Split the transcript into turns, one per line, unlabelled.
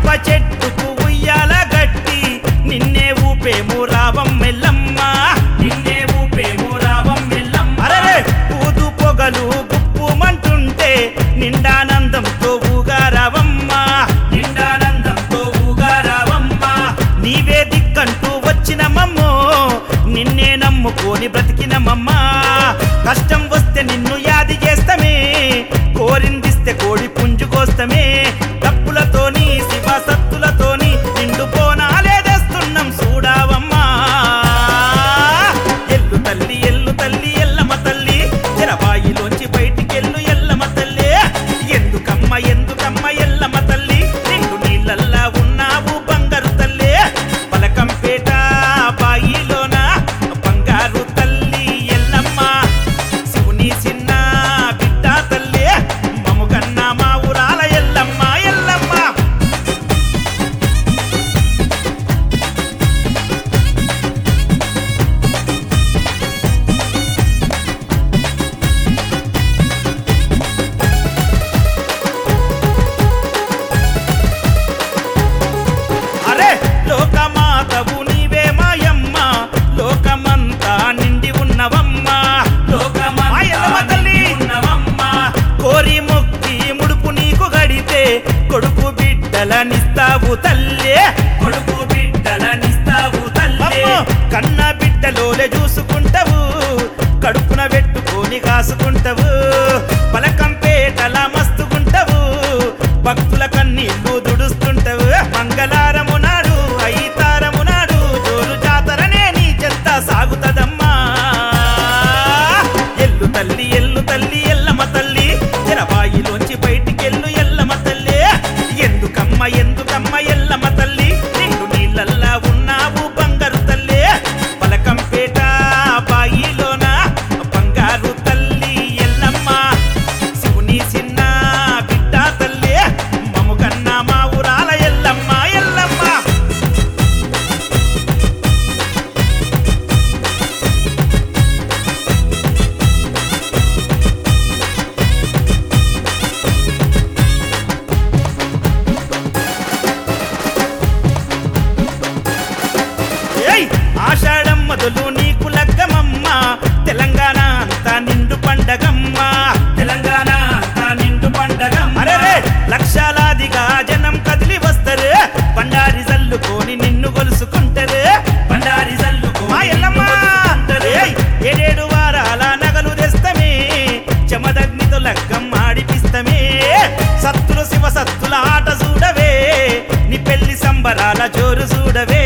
యాప చెట్టుకు ఉయ్యాల గట్టి నిన్నే ఊపేము రావమ్మెల్లమ్మ
నిన్నే ఊపేము రావమ్మెల్లమ్మ
అరే ఊదు పొగలు గుప్పుమంటుంటే నిండానందంతో ఊగారావమ్మ
నిండానందంతో ఊగారావమ్మ
నీవే దిక్కంటూ వచ్చినమమ్మో నిన్నే నమ్ముకొని బ్రతికినమమ్మ కష్టం వస్తే నిన్ను యాది చేస్తమే కోరిందిస్తే కోడి పుంజుకోస్తమే డప్పులతోని శివ సత్తులతోని నిండు పోనాలే తెస్తున్నాం చూడావమ్మా ఎల్లు తల్లి ఎల్లమ్మ తల్లి చెరబాయిలోంచి బయటికెళ్ళు ఎల్లమ్మ తల్లి ఎందుకమ్మ ఎల్లమ్మ తల్లి నిండు నీళ్ళల్లా ఉన్నావు బంగారు తల్లి పలకంపేట బాయిలోన బంగారు తల్లి ఎల్లమ్మ శివుని చిన్న బిడ్డ తల్లి మముగన్న మా ఊరాల ఎల్లమ్మ ఎల్లమ్మ అరే లోకమాతవు నీవే మాయమ్మ లోకమంతా నిండి ఉన్నవమ్మ మాయల్లమ్మ తల్లి కోరి మొక్కి ముడుపు నీకు గడితే కొడుకు బిడ్డలనిస్తావు తల్లి
కొడుకు బిడ్డలనిస్తావు తల్లి
అమ్మో, కన్న బిడ్డలోలే చూసుకుంటావు కడుపున పెట్టుకొని కాసుకుంటావు పలకంపేటల మస్తుకుంటావు భక్తుల కన్నీళ్లు దుడుస్తుంటావు మంగళారము నాడు ఐతారము నాడు జోరు జాతరనే నీ చెంత సాగుతదమ్మా ఎల్లు తల్లి ఎల్లమ్మ తల్లి చెరబాయిలోంచి బయటికెళ్ళు ఎల్లమ్మ తల్లి ఎందుకమ్మ ఎల్లమ్మ తల్లి నిండు నీళ్ళల్లా ఉన్నావు బంగారు తల్లి పలకంపేట బాయిలోన బంగారు తల్లి ఎల్లమ్మ శివుని చిన్న బిడ్డ తల్లి మముగన్న మా ఊరాల ఎల్లమ్మ ఎల్లమ్మ ఏయ్ ఆషాఢం మొదలు నీకు లగ్గమమ్మ తెలంగాణ అంతా నిండు పండగమ్మ
తెలంగాణ అంతా నిండు పండగమ్మ
అరే లక్షలాదిగా జనం కదిలి వస్తారు బండారి జల్లుకొని నిన్ను గొలుసుకుంటారు
బండారి జల్లుకు
మా ఎల్లమ్మ ఏయ్, ఏడేడు వారాల నగలు తెస్తమే చెమదగ్నితో లగ్గం ఆడిపిస్తమే సత్తులు శివ సత్తుల ఆట చూడవే నీ పెళ్లి సంబరాల జోరు చూడవే